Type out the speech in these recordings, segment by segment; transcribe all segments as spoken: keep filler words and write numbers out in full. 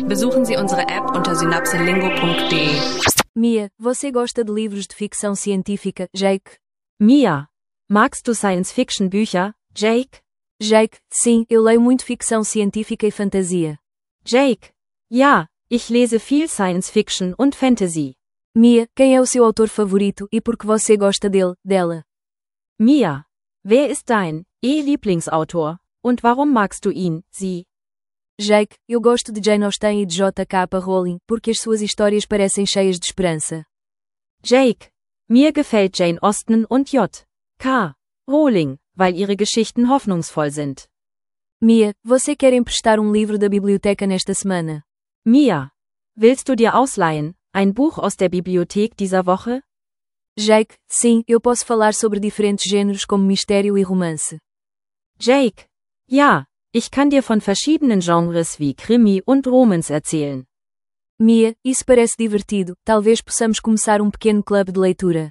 Besuchen Sie unsere App unter synapselingo punto de. Mia, você gosta de livros de ficção científica, Jake? Mia, magst du Science-Fiction-Bücher, Jake? Jake, sim, eu leio muito ficção científica e fantasia. Jake, ja, ich lese viel Science-Fiction und Fantasy. Mia, quem é o seu autor favorito e por que você gosta dele, dela? Mia, wer ist dein E-Lieblingsautor und warum magst du ihn, sie? Jake, eu gosto de Jane Austen e de J K Rowling porque as suas histórias parecem cheias de esperança. Jake, mir gefällt Jane Austen und J K Rowling, weil ihre Geschichten hoffnungsvoll sind. Mia, você quer emprestar um livro da biblioteca nesta semana? Mia, willst du dir ausleihen ein Buch aus der Bibliothek dieser Woche? Jake, sim, eu posso falar sobre diferentes gêneros como mistério e romance. Jake, ja, ich kann dir von verschiedenen Genres wie Krimi und Romance erzählen. Mia, isso parece divertido, talvez possamos começar um pequeno clube de leitura.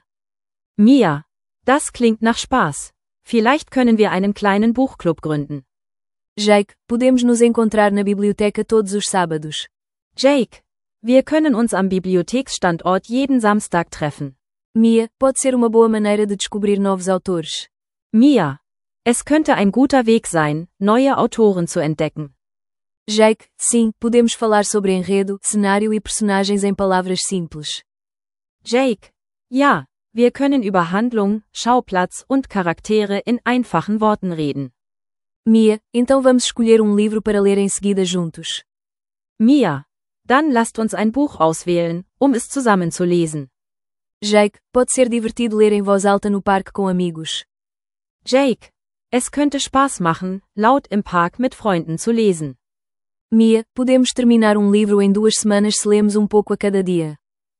Mia, das klingt nach Spaß. Vielleicht können wir einen kleinen Buchclub gründen. Jake, podemos nos encontrar na biblioteca todos os sábados. Jake, wir können uns am Bibliotheksstandort jeden Samstag treffen. Mia, pode ser uma boa maneira de descobrir novos autores. Mia, es könnte ein guter Weg sein, neue Autoren zu entdecken. Jake, sim, podemos falar sobre enredo, cenário e personagens em palavras simples. Jake, ja, wir können über Handlung, Schauplatz und Charaktere in einfachen Worten reden. Mia, então vamos escolher um livro para ler em seguida juntos. Mia, dann lasst uns ein Buch auswählen, um es zusammen zu lesen. Jake, pode ser divertido ler em voz alta no parque com amigos. Jake, es könnte Spaß machen, laut im Park mit Freunden zu lesen. Mia, podemos terminar um livro em duas semanas se lemos um pouco a cada dia.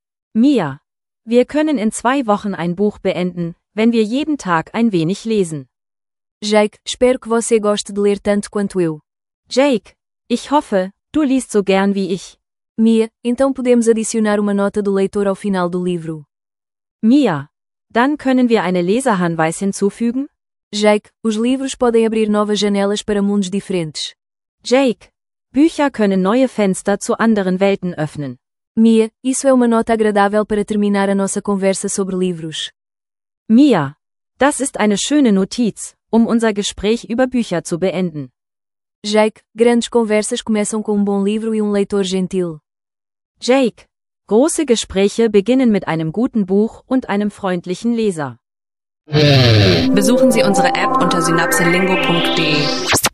Mia, wir können in zwei Wochen ein Buch beenden, wenn wir jeden Tag ein wenig lesen. Jake, espero que você goste de ler tanto quanto eu. Jake, ich hoffe, du liest so gern wie ich. Mia, então podemos adicionar uma nota do leitor ao final do livro. Mia, dann können wir eine Leserhinweis hinzufügen? Jake, os livros podem abrir novas janelas para mundos diferentes. Jake, Bücher können neue Fenster zu anderen Welten öffnen. Mia, isso é uma nota agradável para terminar a nossa conversa sobre livros. Mia, das ist eine schöne Notiz, um unser Gespräch über Bücher zu beenden. Jake, grandes conversas começam com um bom livro e um leitor gentil. Jake, große Gespräche beginnen mit einem guten Buch und einem freundlichen Leser. Besuchen Sie unsere App unter synapselingo punto de.